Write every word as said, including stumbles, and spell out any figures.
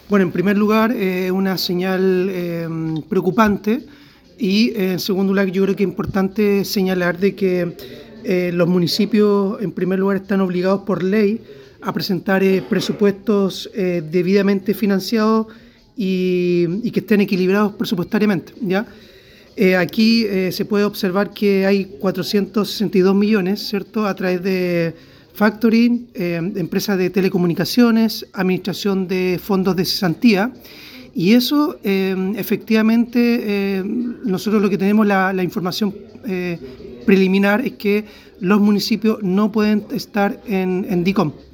Bueno, en primer lugar, es eh, una señal eh, preocupante y eh, en segundo lugar yo creo que es importante señalar de que eh, los municipios en primer lugar están obligados por ley a presentar eh, presupuestos eh, debidamente financiados y, y que estén equilibrados presupuestariamente, ¿ya? Eh, aquí eh, se puede observar que hay cuatrocientos sesenta y dos millones, ¿cierto?, a través de factoring, eh, empresas de telecomunicaciones, administración de fondos de cesantía, y eso eh, efectivamente eh, nosotros lo que tenemos la, la información eh, preliminar es que los municipios no pueden estar en, en DICOM,